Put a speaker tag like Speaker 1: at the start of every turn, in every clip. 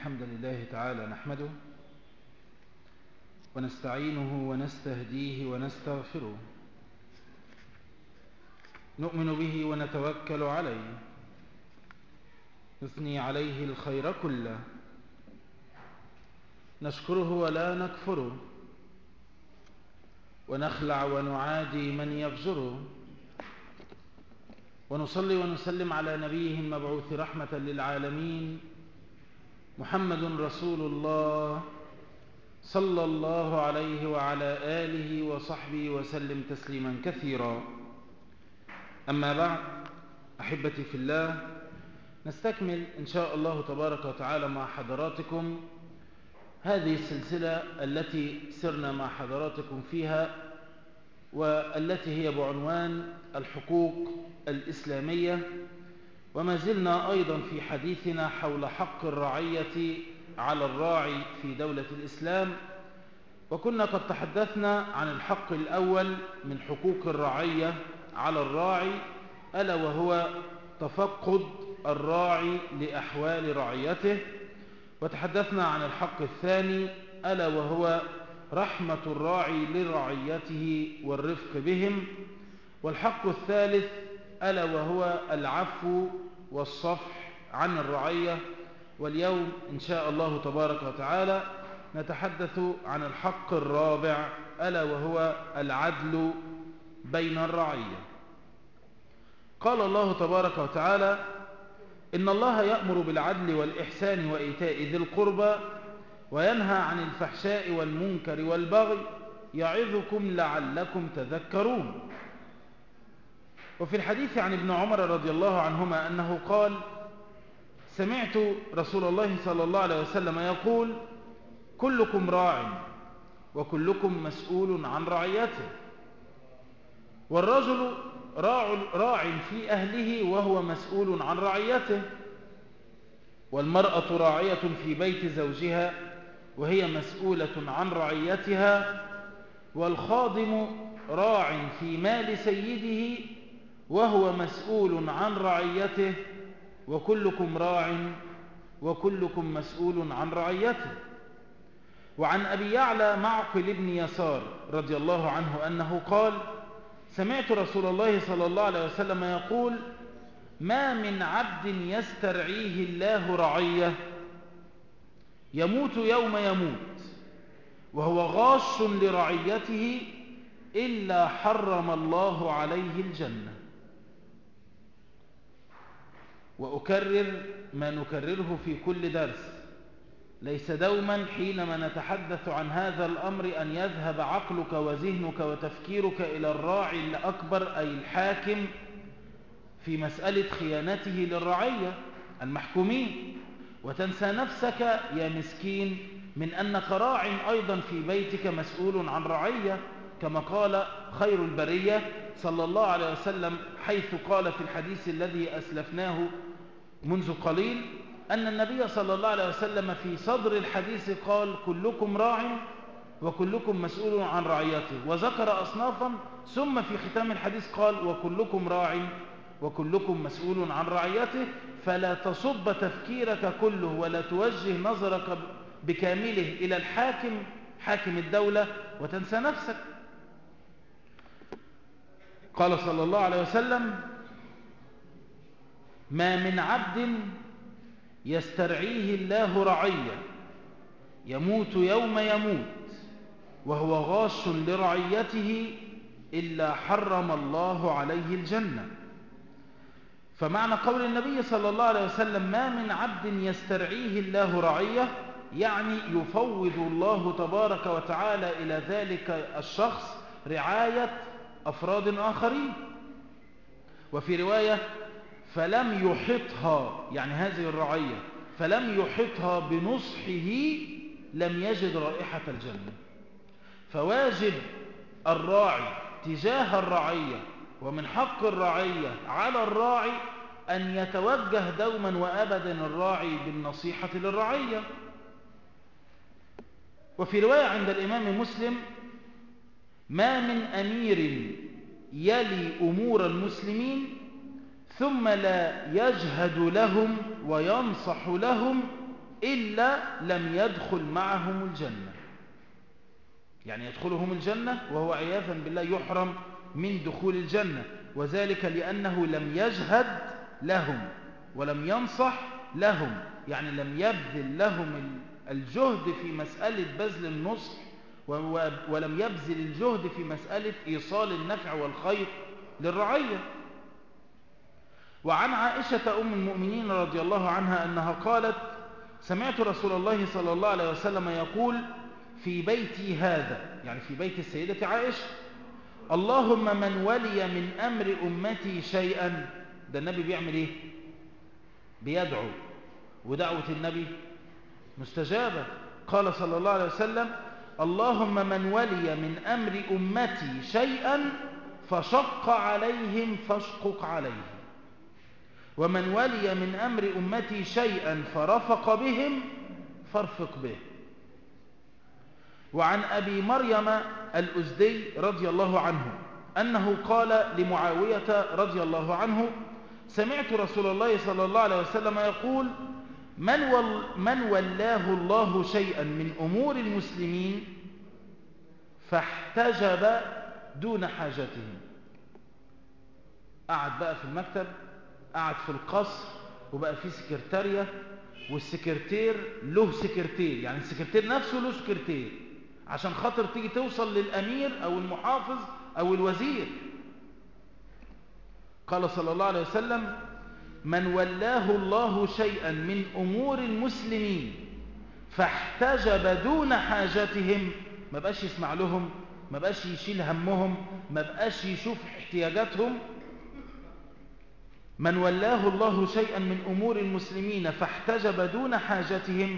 Speaker 1: الحمد لله تعالى نحمده ونستعينه ونستهديه ونستغفره، نؤمن به ونتوكل عليه، نثني عليه الخير كله، نشكره ولا نكفره، ونخلع ونعادي من يفجره، ونصلي ونسلم على نبيه المبعوث رحمة للعالمين محمد رسول الله صلى الله عليه وعلى آله وصحبه وسلم تسليما كثيرا. أما بعد، أحبتي في الله، نستكمل إن شاء الله تبارك وتعالى مع حضراتكم هذه السلسلة التي سرنا مع حضراتكم فيها، والتي هي بعنوان الحقوق الإسلامية، وما زلنا أيضا في حديثنا حول حق الرعية على الراعي في دولة الإسلام. وكنا قد تحدثنا عن الحق الأول من حقوق الرعية على الراعي، ألا وهو تفقد الراعي لأحوال رعيته، وتحدثنا عن الحق الثاني ألا وهو رحمة الراعي لرعيته والرفق بهم، والحق الثالث ألا وهو العفو والصفح عن الرعية. واليوم إن شاء الله تبارك وتعالى نتحدث عن الحق الرابع ألا وهو العدل بين الرعية. قال الله تبارك وتعالى: إن الله يأمر بالعدل والإحسان وإيتاء ذي القربى وينهى عن الفحشاء والمنكر والبغي يعظكم لعلكم تذكرون. وفي الحديث عن ابن عمر رضي الله عنهما أنه قال: سمعت رسول الله صلى الله عليه وسلم يقول: كلكم راع وكلكم مسؤول عن رعيته، والرجل راع في أهله وهو مسؤول عن رعيته، والمرأة راعية في بيت زوجها وهي مسؤولة عن رعيتها، والخادم راع في مال سيده وهو مسؤول عن رعيته، وكلكم راع وكلكم مسؤول عن رعيته. وعن أبي يعلى معقل بن يسار رضي الله عنه أنه قال: سمعت رسول الله صلى الله عليه وسلم يقول: ما من عبد يسترعيه الله رعية يموت يوم يموت وهو غاش لرعيته إلا حرم الله عليه الجنة. وأكرر ما نكرره في كل درس: ليس دوما حينما نتحدث عن هذا الأمر أن يذهب عقلك وذهنك وتفكيرك إلى الراعي الأكبر أي الحاكم في مسألة خيانته للرعية المحكومين، وتنسى نفسك يا مسكين من أنك راع أيضا في بيتك مسؤول عن رعية، كما قال خير البرية صلى الله عليه وسلم حيث قال في الحديث الذي أسلفناه منذ قليل أن النبي صلى الله عليه وسلم في صدر الحديث قال: كلكم راع وكلكم مسؤول عن رعيته، وذكر أصنافا، ثم في ختام الحديث قال: وكلكم راع وكلكم مسؤول عن رعيته. فلا تصب تفكيرك كله ولا توجه نظرك بكامله إلى الحاكم حاكم الدولة وتنسى نفسك. قال صلى الله عليه وسلم: ما من عبد يسترعيه الله رعية يموت يوم يموت وهو غاش لرعيته إلا حرم الله عليه الجنة. فمعنى قول النبي صلى الله عليه وسلم ما من عبد يسترعيه الله رعية يعني يفوض الله تبارك وتعالى إلى ذلك الشخص رعاية أفراد آخرين. وفي رواية: فلم يحطها، يعني هذه الرعية فلم يحطها بنصحه لم يجد رائحة الجنة. فواجب الراعي تجاه الرعية ومن حق الرعية على الراعي أن يتوجه دوما وأبدا الراعي بالنصيحة للرعية. وفي رواية عند الإمام مسلم: ما من أمير يلي أمور المسلمين ثم لا يجهد لهم وينصح لهم إلا لم يدخل معهم الجنة. يعني يدخلهم الجنة وهو عياذا بالله يحرم من دخول الجنة، وذلك لأنه لم يجهد لهم ولم ينصح لهم، يعني لم يبذل لهم الجهد في مسألة بذل النصح، ولم يبذل الجهد في مسألة إيصال النفع والخير للرعية. وعن عائشة أم المؤمنين رضي الله عنها أنها قالت: سمعت رسول الله صلى الله عليه وسلم يقول في بيتي هذا، يعني في بيت السيدة عائشة: اللهم من ولي من أمر أمتي شيئا. ده النبي بيعمل إيه؟ بيدعو، ودعوة النبي مستجابة. قال صلى الله عليه وسلم: اللهم من ولي من أمر أمتي شيئا فشق عليهم فاشقق عليه، ومن ولي من أمر أمتي شيئا فرفق بهم فارفق به. وعن أبي مريم الأزدي رضي الله عنه أنه قال لمعاوية رضي الله عنه: سمعت رسول الله صلى الله عليه وسلم يقول: من ولاه الله شيئا من أمور المسلمين فاحتجب دون حاجتهم. قعد بقى في المكتب، قعد في القصر، وبقى فيه سكرتارية، والسكرتير له سكرتير، يعني السكرتير نفسه له سكرتير عشان خاطر تيجي توصل للأمير أو المحافظ أو الوزير. قال صلى الله عليه وسلم: من ولاه الله شيئا من أمور المسلمين فاحتجب دون حاجتهم، ما بقاش يسمع لهم، ما بقاش يشيل همهم، ما بقاش يشوف احتياجاتهم. من ولاه الله شيئا من أمور المسلمين فاحتجب دون حاجتهم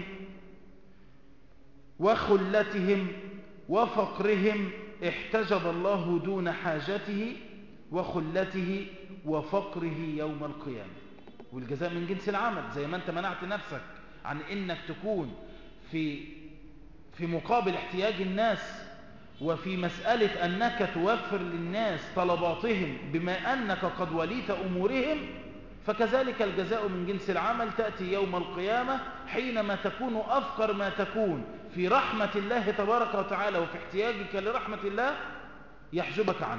Speaker 1: وخلتهم وفقرهم، احتجب الله دون حاجته وخلته وفقره يوم القيامة. والجزاء من جنس العمل. زي ما انت منعت نفسك عن انك تكون في مقابل احتياج الناس، وفي مسألة أنك توفر للناس طلباتهم بما أنك قد وليت أمورهم، فكذلك الجزاء من جنس العمل. تأتي يوم القيامة حينما تكون أفقر ما تكون في رحمة الله تبارك وتعالى وفي احتياجك لرحمة الله، يحجبك عنه.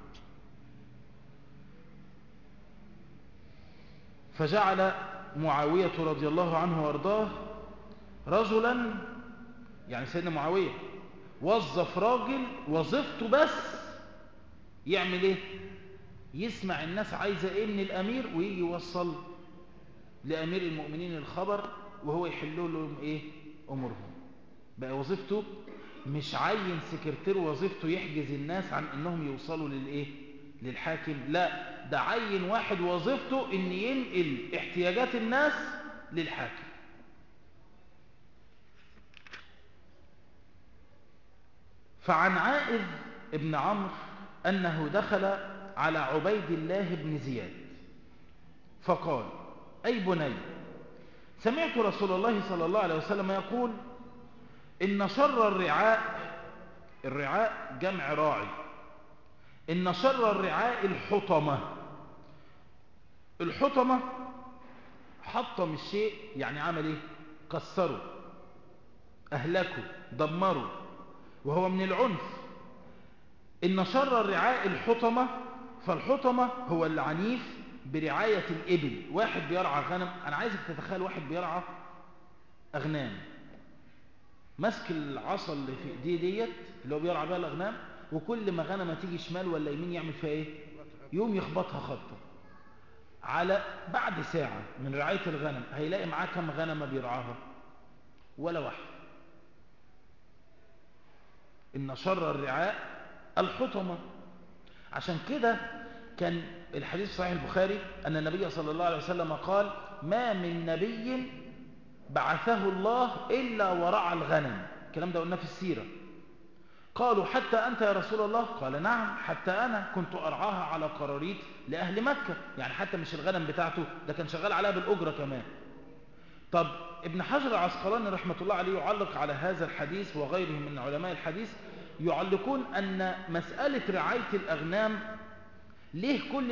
Speaker 1: فجعل معاوية رضي الله عنه وارضاه رجلا، يعني سيدنا معاوية وظف راجل وظيفته بس يعمل ايه؟ يسمع الناس عايزة ايه من الامير، ويجي يوصل لامير المؤمنين الخبر، وهو يحل لهم ايه؟ امورهم. بقى وظيفته مش عين سكرتير وظيفته يحجز الناس عن انهم يوصلوا للايه؟ للحاكم. لا، ده عين واحد وظيفته ان ينقل احتياجات الناس للحاكم. فعن عائذ ابن عمرو أنه دخل على عبيد الله بن زياد فقال: أي بني، سمعت رسول الله صلى الله عليه وسلم يقول: إن شر الرعاء جمع راعي، إن شر الرعاء الحطمة. الحطمة حطم الشيء، يعني عمل إيه؟ كسره، أهلكه، دمره، وهو من العنف. إن شر الرعاء الحطمة. فالحطمة هو العنيف برعاية الإبل. واحد بيرعى غنم، أنا عايزك تتخيل واحد بيرعى أغنام، ماسك العصا اللي في ايديه ديت اللي هو بيرعى بها الأغنام، وكل ما غنمة تيجي شمال ولا يمين يعمل فيها إيه؟ يوم يخبطها خبطة. على بعد ساعة من رعاية الغنم هيلاقي معاه كم غنمة بيرعاها؟ ولا واحد. إن شر الرعاء الحطمة. عشان كده كان الحديث صحيح البخاري أن النبي صلى الله عليه وسلم قال: ما من نبي بعثه الله إلا ورعى الغنم. الكلام ده قلنا في السيرة. قالوا: حتى أنت يا رسول الله؟ قال: نعم، حتى أنا كنت أرعاها على قراريط لأهل مكة. يعني حتى مش الغنم بتاعته، ده كان شغال عليها بالأجرة كمان. طب ابن حجر العسقلاني رحمة الله عليه يعلق على هذا الحديث وغيره من علماء الحديث، يعلقون أن مسألة رعاية الأغنام ليه كل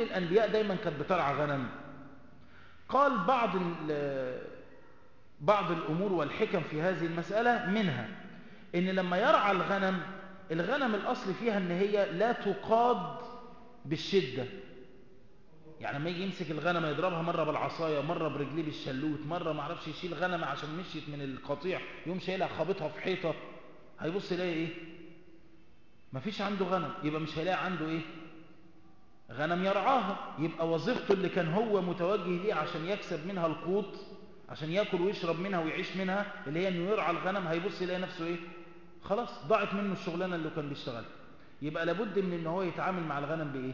Speaker 1: بعض الأمور والحكم في هذه المسألة، منها إن لما يرعى الغنم الأصل فيها إن هي لا تقاد بالشدة. يعني لما يجي يمسك الغنم يضربها مرة بالعصاية، مرة برجليه بالشلوت، مرة معرفش يشيل غنمة عشان مشيت من القطيع يوم شايلها خابطها في حيطة، هيبص يلاقي إيه؟ مفيش عنده غنم، يبقى مش هيلاقي عنده إيه؟ غنم يرعاها. يبقى وظيفته اللي كان هو متوجه ليه عشان يكسب منها القوت، عشان يأكل ويشرب منها ويعيش منها، اللي هي إنه يرعى الغنم، هيبص يلاقي نفسه إيه؟ خلاص ضاعت منه الشغلانة اللي كان بيشتغلها. يبقى لابد من إن هو يتعامل مع الغنم بإيه؟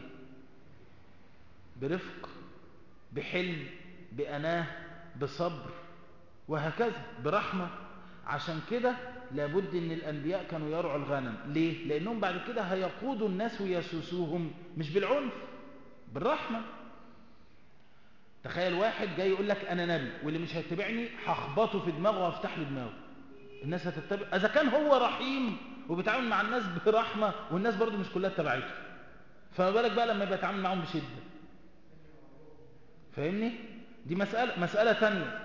Speaker 1: برفق، بحلم، بأناه، بصبر، وهكذا، برحمة. عشان كده لابد ان الانبياء كانوا يرعوا الغنم. ليه؟ لانهم بعد كده هيقودوا الناس ويسوسوهم مش بالعنف، بالرحمة. تخيل واحد جاي يقول لك انا نبي، واللي مش هيتبعني هخبطه في دماغه وهفتح له دماغه. الناس هتتبع اذا كان هو رحيم وبيتعامل مع الناس برحمة، والناس برضو مش كلها اتبعته، فما بالك بقى لما يبقى يتعامل معهم بشدة؟ فاهمني؟ دي مسألة تانية.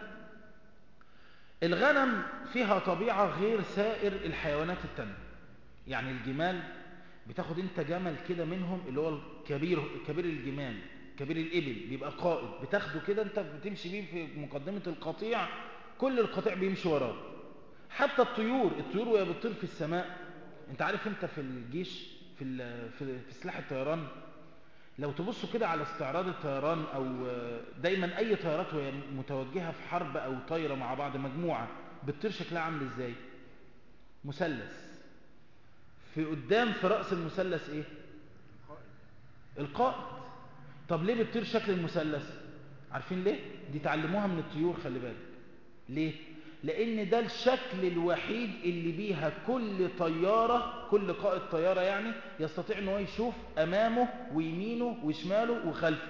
Speaker 1: الغنم فيها طبيعة غير سائر الحيوانات التانية. يعني الجمال بتاخد انت جمل كده منهم، اللي هو كبير الجمال، كبير الإبل، بيبقى قائد، بتاخده كده انت بتمشي بيه في مقدمة القطيع، كل القطيع بيمشي وراه. حتى الطيور وهي بتطير في السماء، انت عارف انت في الجيش في سلاح الطيران، لو تبصوا كده على استعراض الطيران، او دايما اي طيارات وهي متوجهة في حرب او طايرة مع بعض مجموعة، بتطير شكلها عامل ازاي؟ مثلث. في قدام في رأس المثلث ايه؟ القائد. طب ليه بتطير شكل المثلث؟ عارفين ليه؟ دي تعلموها من الطيور، خلي بالك. ليه؟ لان ده الشكل الوحيد اللي بيها كل طيارة، كل قائد طيارة يعني يستطيع ان هو يشوف امامه ويمينه وشماله وخلفه.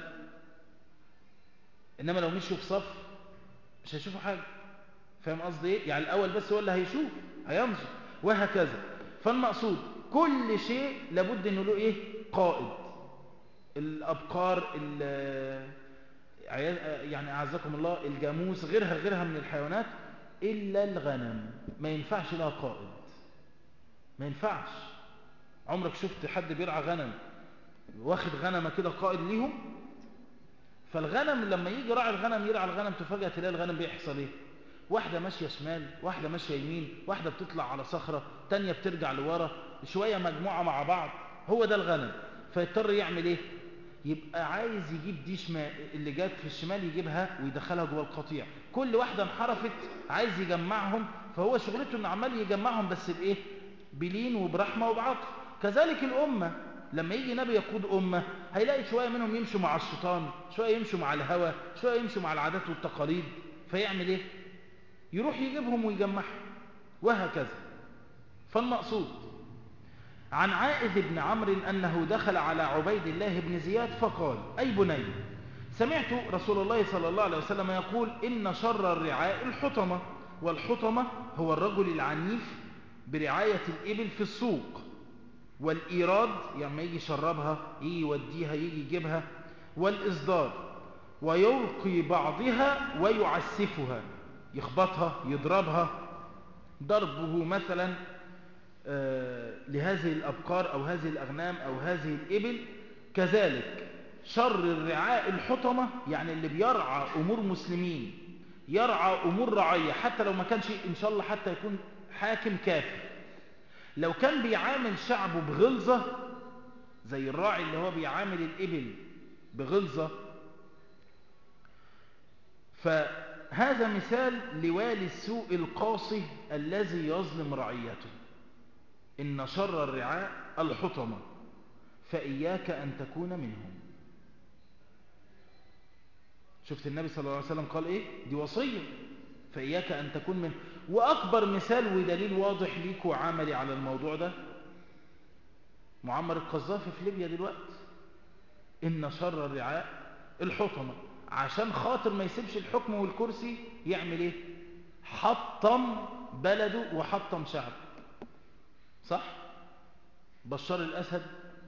Speaker 1: انما لو مشوا في صف مش هيشوفوا حاجة. فاهم قصدي ايه؟ يعني الاول بس هو اللي هيشوف، هينظر، وهكذا. فالمقصود كل شيء لابد انه له ايه؟ قائد. الابقار، يعني اعزكم الله، الجاموس، غيرها من الحيوانات، الا الغنم ما ينفعش لها قائد، ما ينفعش. عمرك شفت حد بيرعى غنم واخد غنمه كده قائد ليهم؟ فالغنم لما يجي راعي الغنم يرعى الغنم، تفاجأ تلاقي الغنم بيحصل ايه؟ واحدة ماشية شمال، واحدة ماشية يمين، واحدة بتطلع على صخرة، تانية بترجع لورا، شوية مجموعة مع بعض. هو ده الغنم. فيضطر يعمل ايه؟ يبقى عايز يجيب دي شمال، اللي جات في الشمال يجيبها ويدخلها جوه القطيع. كل واحدة انحرفت عايز يجمعهم، فهو شغلته انه عمال يجمعهم، بس بايه؟ بلين وبرحمة وبعطف. كذلك الأمة، لما يجي نبي يقود أمة هيلاقي شوية منهم يمشوا مع الشيطان، شوية يمشوا مع الهوى، شوية يمشوا مع العادات والتقاليد، فيعمل ايه؟ يروح يجيبهم ويجمعهم، وهكذا. فالمقصود عن عائذ بن عمرو أنه دخل على عبيد الله بن زياد فقال: أي بني، سمعت رسول الله صلى الله عليه وسلم يقول: إن شر الرعاء الحطمة. والحطمة هو الرجل العنيف برعاية الإبل في السوق، والإيراد يعني يجي يشربها، يجي يوديها، يجي يجيبها، والإصدار ويلقي بعضها ويعسفها، يخبطها، يضربها. ضربه مثلا لهذه الأبقار أو هذه الأغنام أو هذه الإبل. كذلك شر الرعاء الحطمة، يعني اللي بيرعى أمور مسلمين، يرعى أمور رعية، حتى لو ما كانش إن شاء الله حتى يكون حاكم كافر، لو كان بيعامل شعبه بغلظة زي الراعي اللي هو بيعامل الإبل بغلظة، فهذا مثال لوالي السوء القاصي الذي يظلم رعيته. إن شر الرعاء الحطمة، فإياك أن تكون منهم. شفت النبي صلى الله عليه وسلم قال إيه؟ دي وصية، فإياك أن تكون منهم. وأكبر مثال ودليل واضح ليك وعملي على الموضوع ده معمر القذافي في ليبيا دلوقتي. إن شر الرعاء الحطمة، عشان خاطر ما يسيبش الحكم والكرسي يعمل إيه؟ حطم بلده وحطم شعبه، صح؟ بشار الأسد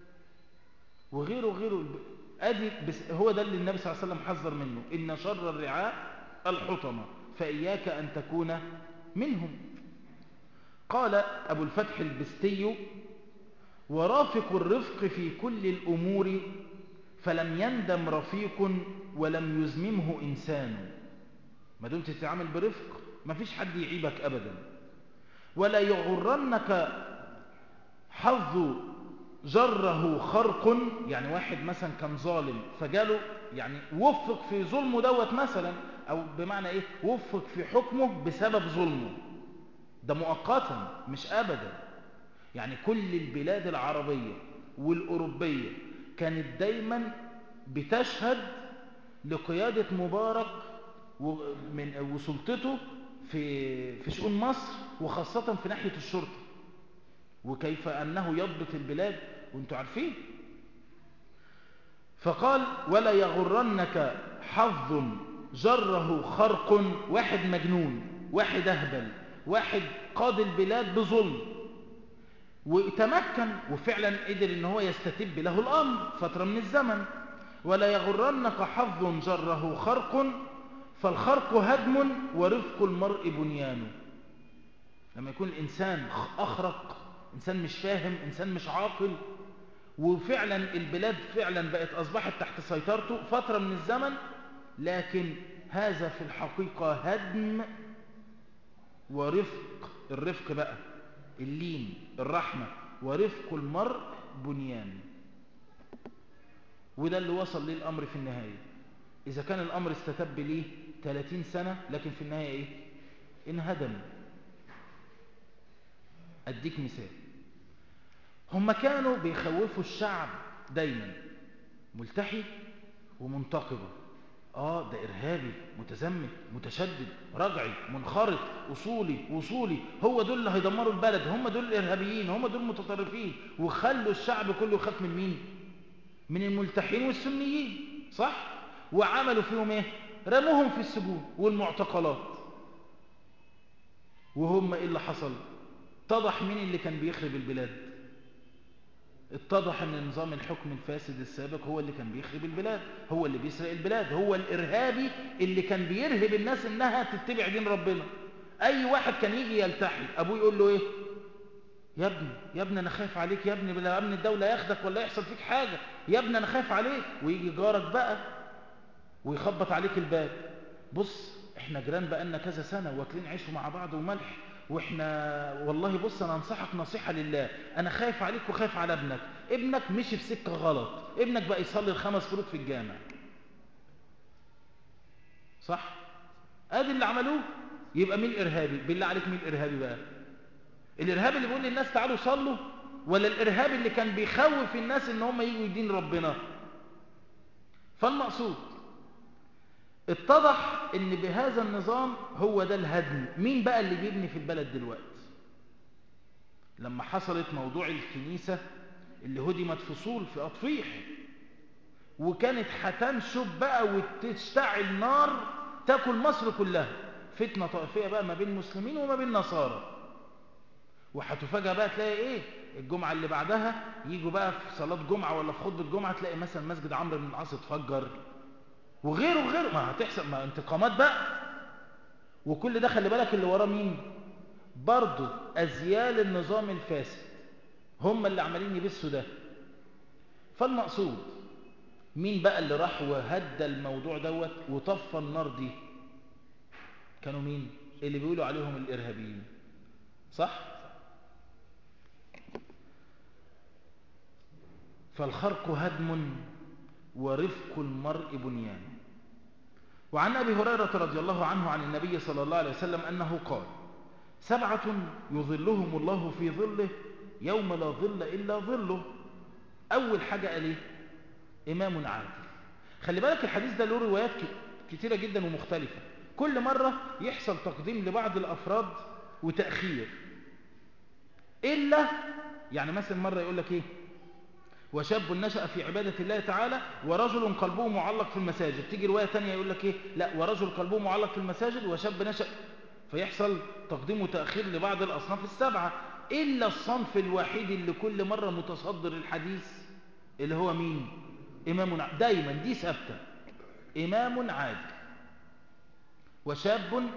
Speaker 1: وغيره أدي، بس هو ده اللي النبي صلى الله عليه وسلم حذر منه: إن شر الرعاء الحطمة، فإياك أن تكون منهم. قال أبو الفتح البستي: ورافق الرفق في كل الأمور، فلم يندم رفيق ولم يزممه إنسان. ما دمت تتعامل برفق ما فيش حد يعيبك أبدا. ولا يغرنك حظ جره خرق، يعني واحد مثلا كان ظالم فجاله يعني وفق في ظلمه دوت مثلا، أو بمعنى إيه، وفق في حكمه بسبب ظلمه، ده مؤقتا مش أبدا. يعني كل البلاد العربية والأوروبية كانت دايما بتشهد لقيادة مبارك وسلطته في شؤون مصر، وخاصة في ناحية الشرطة، وكيف أنه يضبط البلاد وانتم عارفين. فقال: ولا يغرنك حظ جره خرق، واحد مجنون، واحد أهبل، واحد قاد البلاد بظلم وتمكن وفعلا قدر ان هو يستتب له الأمر فترة من الزمن. ولا يغرنك حظ جره خرق، فالخرق هدم ورفق المرء بنيانه. لما يكون الإنسان أخرق، إنسان مش فاهم، إنسان مش عاقل، وفعلا البلاد فعلا بقت أصبحت تحت سيطرته فترة من الزمن، لكن هذا في الحقيقة هدم ورفق. الرفق بقى اللين، الرحمة، ورفق المرء بنيان. وده اللي وصل ليه الأمر في النهاية. إذا كان الأمر استتب ليه 30 سنة، لكن في النهاية إيه؟ انهدم. أديك مثال. هم كانوا بيخوفوا الشعب دايما ملتحي ومنتقبة. ده إرهابي متزمت متشدد رجعي منخرط أصولي وصولي، هو دول اللي هيدمروا البلد، هم دول الإرهابيين، هم دول المتطرفين. وخلوا الشعب كله يخاف من مين؟ من الملتحين والسنيين، صح؟ وعملوا فيهم ايه؟ رموهم في السجون والمعتقلات. وهم ايه اللي حصل؟ اتضح مين اللي كان بيخرب البلاد. اتضح ان نظام الحكم الفاسد السابق هو اللي كان بيخرب البلاد، هو اللي بيسرق البلاد، هو الارهابي اللي كان بيرهب الناس انها تتبع دين ربنا. اي واحد كان يجي يلتحي ابوه يقول له ايه؟ يا ابني انا خايف عليك، يا ابني بلا امن الدوله ياخدك ولا يحصل فيك حاجه، يا ابني انا خايف عليك. ويجي جارك بقى ويخبط عليك الباب: بص احنا جيران بقالنا كذا سنه واكلين عيش مع بعض وملح، واحنا والله بص انا انصحك نصيحه لله، انا خايف عليك وخايف على ابنك مشي في سكه غلط، ابنك بقى يصلي ال5 فروض في الجامع. صح؟ ادي اللي عملوه. يبقى مين الارهابي؟ بالله عليك مين الارهابي بقى؟ الارهابي اللي بيقول للناس تعالوا صلوا، ولا الارهابي اللي كان بيخوف الناس ان هم يجوا يدين ربنا؟ فالمقصود اتضح ان بهذا النظام هو ده الهدم. مين بقى اللي بيبني في البلد دلوقتي؟ لما حصلت موضوع الكنيسة اللي هدمت فصول في أطفيح، وكانت هتنشب بقى وتشتعل نار تاكل مصر كلها، فتنة طائفية بقى ما بين مسلمين وما بين نصارى. وهتفاجأ بقى تلاقي ايه؟ الجمعة اللي بعدها يجوا بقى في صلاة جمعة ولا في خطبة جمعة تلاقي مثلا مسجد عمرو بن العاص اتفجر، وغيره. ما هتحصل، ما انتقامات بقى. وكل ده خلي بالك اللي وراه مين؟ برضه أزيال النظام الفاسد، هم اللي عمالين يبثوا ده. فالمقصود مين بقى اللي راح وهدى الموضوع دوت وطفى النار دي؟ كانوا مين؟ اللي بيقولوا عليهم الإرهابيين، صح؟ فالخرق هدم ورفق المرء بنيان. وعن أبي هريرة رضي الله عنه عن النبي صلى الله عليه وسلم أنه قال: 7 يظلهم الله في ظله يوم لا ظل إلا ظله. أول حاجة قال إيه؟ إمام عادل. خلي بالك الحديث ده له روايات كتيرة جدا ومختلفة، كل مرة يحصل تقديم لبعض الأفراد وتأخير. إلا يعني مثلا مرة يقول لك إيه؟ وشاب نشأ في عبادة الله تعالى ورجل قلبه معلق في المساجد. تيجي رواية تانية يقول لك إيه؟ لا، ورجل قلبه معلق في المساجد وشاب نشأ. فيحصل تقديم وتأخير لبعض الأصناف ال7. إلا الصنف الوحيد اللي كل مرة متصدر الحديث اللي هو مين؟ إمام دايما دي ثابتة، إمام عادل وشاب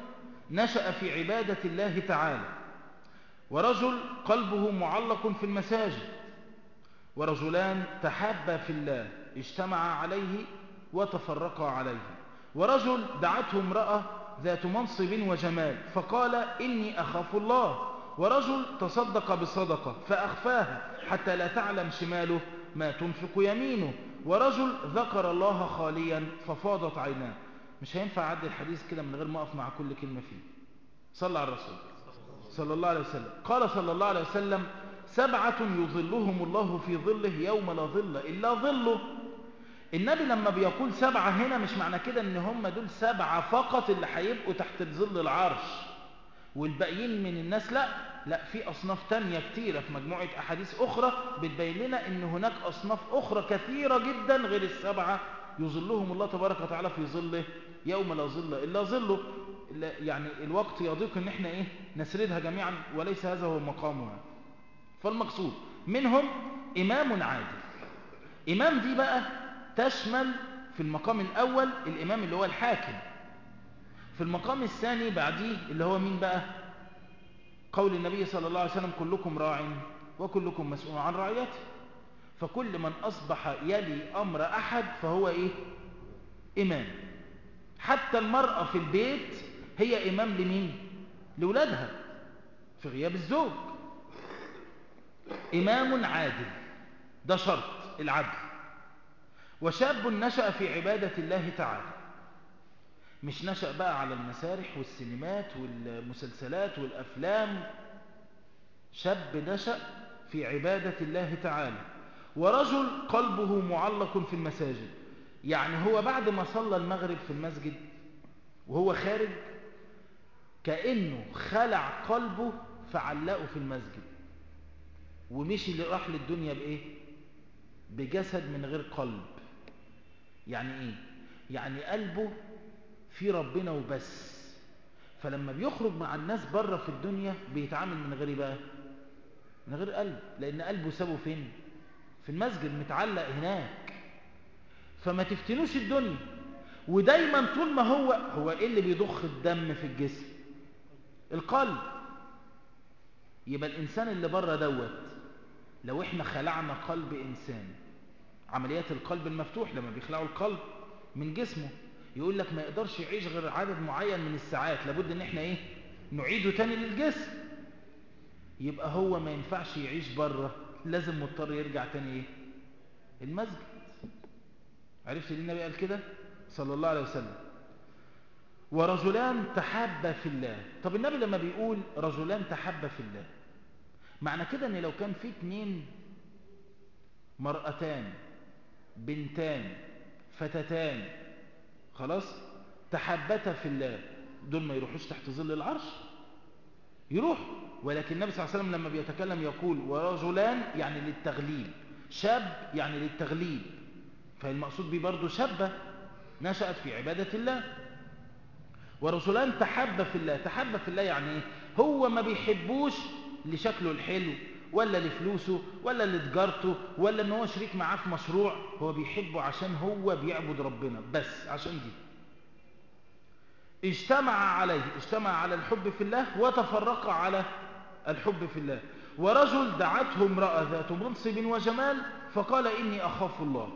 Speaker 1: نشأ في عبادة الله تعالى، ورجل قلبه معلق في المساجد، ورجلان تحابا في الله اجتمعا عليه وتفرقا عليه، ورجل دعته امرأة ذات منصب وجمال فقال إني أخاف الله، ورجل تصدق بصدقة فأخفاها حتى لا تعلم شماله ما تنفق يمينه، ورجل ذكر الله خاليا ففاضت عيناه. مش هينفع أعدي الحديث كده من غير ما أقف مع كل كلمة فيه. صلى على الرسول صلى الله عليه وسلم. قال صلى الله عليه وسلم: 7 يظلهم الله في ظله يوم لا ظل إلا ظله. النبي لما بيقول 7 هنا مش معنى كده ان هم دول 7 فقط اللي هيبقوا تحت ظل العرش والباقيين من الناس، لا، في أصناف تانية كتيرة في مجموعة أحاديث أخرى بتبين لنا ان هناك أصناف أخرى كثيرة جدا غير 7 يظلهم الله تبارك وتعالى في ظله يوم لا ظل إلا ظله. يعني الوقت يضيق ان احنا نسردها جميعا وليس هذا هو مقامها. فالمقصود منهم إمام عادل. إمام دي بقى تشمل في المقام الأول الإمام اللي هو الحاكم، في المقام الثاني بعديه اللي هو مين بقى؟ قول النبي صلى الله عليه وسلم: كلكم راع وكلكم مسؤول عن رعيته. فكل من أصبح يلي أمر أحد فهو إمام. حتى المرأة في البيت هي إمام لمين؟ لولادها في غياب الزوج. إمام عادل، ده شرط العدل. وشاب نشأ في عبادة الله تعالى، مش نشأ بقى على المسارح والسينمات والمسلسلات والأفلام، شاب نشأ في عبادة الله تعالى. ورجل قلبه معلق في المساجد، يعني هو بعد ما صلى المغرب في المسجد وهو خارج كأنه خلع قلبه فعلقه في المسجد ومشي اللي راح للدنيا بجسد من غير قلب. يعني يعني قلبه في ربنا وبس. فلما بيخرج مع الناس بره في الدنيا بيتعامل من غير من غير قلب، لأن قلبه سابه فين؟ في المسجد متعلق هناك. فما تفتنوش الدنيا. ودايما طول ما هو ايه اللي بيضخ الدم في الجسم؟ القلب. يبقى الإنسان اللي بره لو احنا خلعنا قلب إنسان، عمليات القلب المفتوح لما بيخلعوا القلب من جسمه يقول لك ما يقدرش يعيش غير عدد معين من الساعات، لابد ان احنا نعيده تاني للجسم. يبقى هو ما ينفعش يعيش بره، لازم مضطر يرجع تاني المسجد. عرفت ليه النبي قال كده صلى الله عليه وسلم؟ ورجلان تحابا في الله. طب النبي لما بيقول رجلان تحابا في الله، معنى كده ان لو كان في 2 مرأتان بنتان فتاتان خلاص تحبتا في الله، دول ما يروحوش تحت ظل العرش؟ يروح. ولكن النبي صلى الله عليه وسلم لما بيتكلم يقول ورجلان يعني للتغليب، شاب يعني للتغليب، فالمقصود بيه برضه شابة نشأت في عبادة الله. ورجلان تحب في الله. تحب في الله يعني هو ما بيحبوش لشكله الحلو ولا لفلوسه ولا لتجارته ولا ان هو شريك معاه في مشروع، هو بيحبه عشان هو بيعبد ربنا بس، عشان دي. اجتمع على الحب في الله وتفرق على الحب في الله. ورجل دعته امرأة ذات منصب وجمال فقال إني أخاف الله.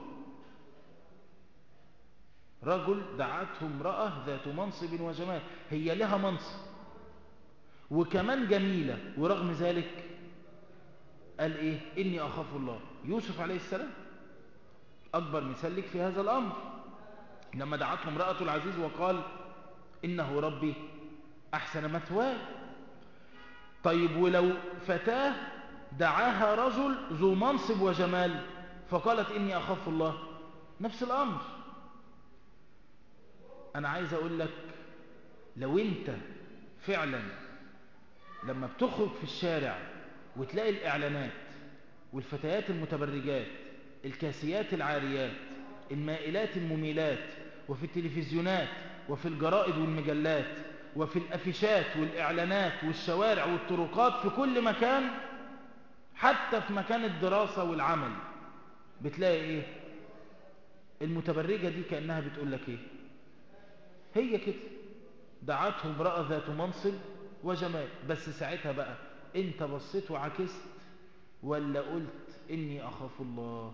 Speaker 1: رجل دعته امرأة ذات منصب وجمال، هي لها منصب وكمان جميلة، ورغم ذلك قال إني أخاف الله. يوسف عليه السلام أكبر مثال لك في هذا الأمر، لما دعته امرأة العزيز وقال إنه ربي أحسن مثواي. طيب ولو فتاة دعاها رجل ذو منصب وجمال فقالت إني أخاف الله، نفس الأمر. أنا عايز أقول لك لو أنت فعلا لما بتخرج في الشارع وتلاقي الإعلانات والفتيات المتبرجات الكاسيات العاريات المائلات المميلات وفي التلفزيونات وفي الجرائد والمجلات وفي الأفيشات والإعلانات والشوارع والطرقات في كل مكان، حتى في مكان الدراسة والعمل، بتلاقي المتبرجة دي كأنها بتقول لك هي كده دعته امرأة ذات منصب وجمال، بس ساعتها بقى انت بصيت وعكست ولا قلت إني أخاف الله؟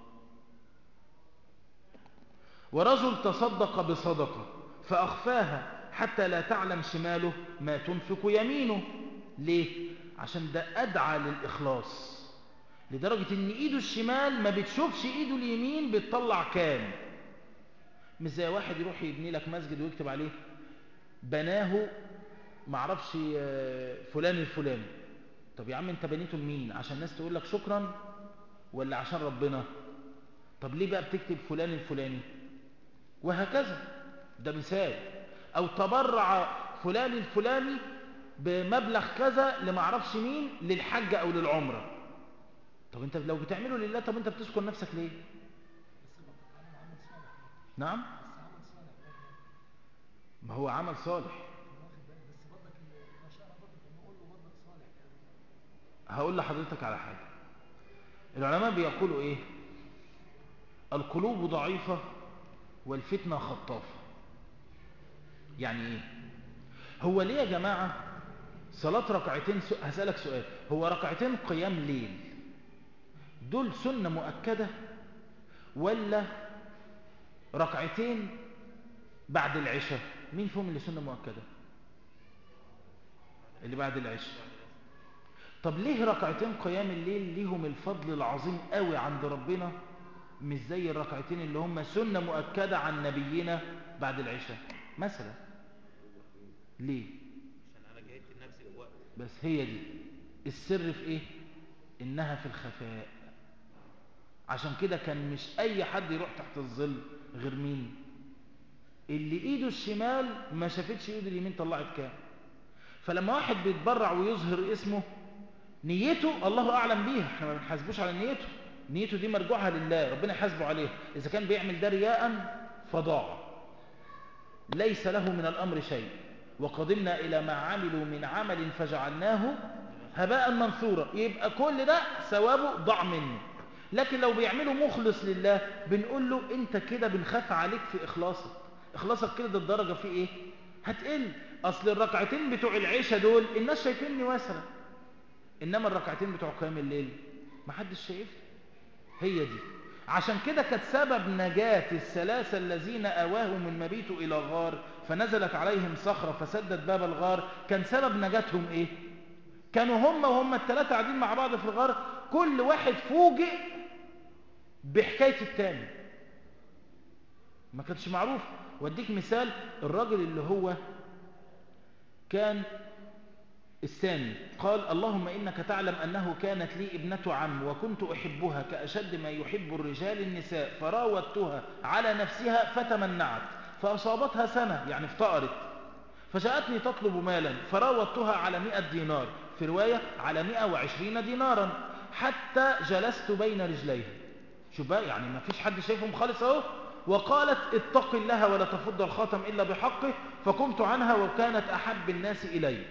Speaker 1: ورجل تصدق بصدقة فأخفاها حتى لا تعلم شماله ما تنفق يمينه. ليه؟ عشان ده أدعى للإخلاص، لدرجة إن إيده الشمال ما بتشوفش إيده اليمين بتطلع كام. مش زي واحد يروح يبني لك مسجد ويكتب عليه بناه معرفش فلان الفلاني. طب يا عم انت بنيته لمين؟ عشان الناس تقول لك شكرا ولا عشان ربنا؟ طب ليه بقى بتكتب فلان الفلاني؟ وهكذا. ده مثال. او تبرع فلان الفلاني بمبلغ كذا لمعرفش مين للحج او للعمرة. طب انت لو بتعمله لله، طب انت بتذكر نفسك ليه؟ نعم، ما هو عمل صالح. هقول لحضرتك على حاجة. العلماء بيقولوا ايه؟ القلوب ضعيفة والفتنة خطافة. يعني ايه؟ هو ليه يا جماعة صلاة ركعتين هسألك سؤال، هو ركعتين قيام ليل دول سنة مؤكدة ولا ركعتين بعد العشاء؟ مين فيهم اللي سنة مؤكدة؟ اللي بعد العشاء. طب ليه ركعتين قيام الليل ليهم الفضل العظيم قوي عند ربنا مش زي الركعتين اللي هم سنة مؤكدة عن نبينا بعد العشاء مثلا؟ ليه؟
Speaker 2: عشان انا جاهدت نفسي في وقت.
Speaker 1: بس هي دي السر في ايه؟ انها في الخفاء. عشان كده كان مش اي حد يروح تحت الظل غير مين؟ اللي ايده الشمال ما شافتش ايده اليمين طلعت كام. فلما واحد بيتبرع ويظهر اسمه نيته الله اعلم بيها، احنا ما بنحاسبوش على نيته، نيته دي مرجوعها لله، ربنا يحاسبه عليها. اذا كان بيعمل ده رياء فضاع، ليس له من الامر شيء. وقدمنا الى ما عملوا من عمل فجعلناه هباء منثورا، يبقى كل ده ثوابه ضاع منه. لكن لو بيعمله مخلص لله بنقول له انت كده بنخاف عليك في اخلاصك، اخلاصك كده ده الدرجه فيه ايه؟ هتقل. اصل الركعتين بتوع العشاء دول الناس شايفيني مثلا، انما الركعتين بتوع قيام الليل ما حدش شايفني. هي دي. عشان كده كانت سبب نجاة الثلاثة الذين آواهم المبيت إلى غار فنزلت عليهم صخرة فسدت باب الغار. كان سبب نجاتهم إيه؟ كانوا هم الثلاثة قاعدين مع بعض في الغار، كل واحد فوجئ بحكاية التاني، ما كانتش معروف. واديك مثال، الراجل اللي هو كان الثاني قال اللهم إنك تعلم أنه كانت لي ابنة عم وكنت أحبها كأشد ما يحب الرجال النساء فراودتها على نفسها فتمنعت فأصابتها سنة يعني افتقرت فجاءتني تطلب مالا فراودتها على 100 دينار، في رواية على 120 دينارا حتى جلست بين رجليها. شوف بقى، يعني ما فيش حد شايفهم خالص اهو. وقالت اتق الله ولا تفض الخاتم إلا بحقه فقمت عنها وكانت أحب الناس إلي.